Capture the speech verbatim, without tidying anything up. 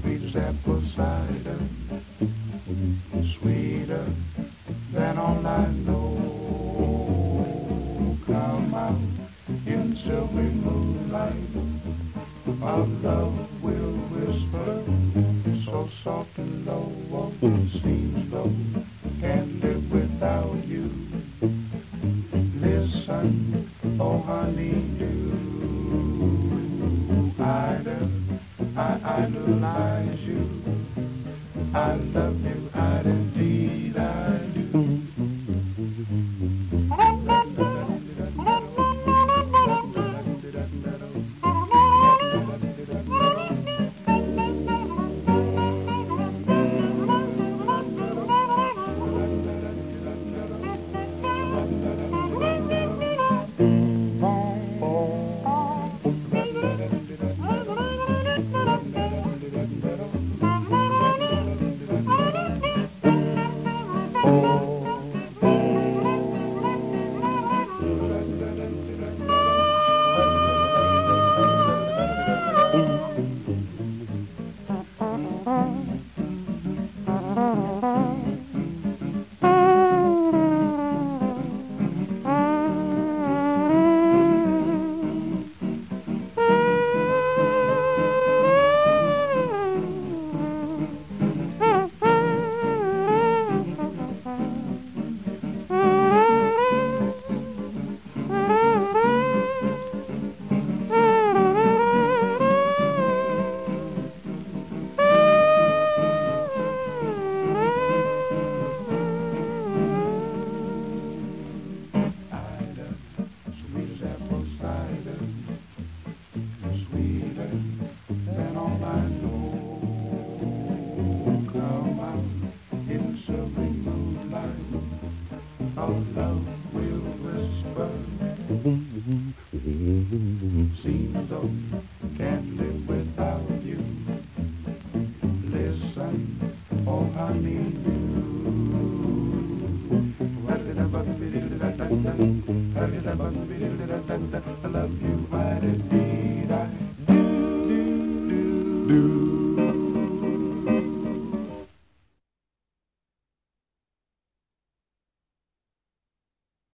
sweet as apple cider, sweeter than all I know. Come out in silvery moonlight, our love will whisper, so soft and low, oh, it seems though can't live without you. Listen, oh honey, do Ida, I idolize you. I love you, I indeed I do. Our love will whisper, seems though can't live without you. Listen, oh honey, I love you, I indeed I do, do, do.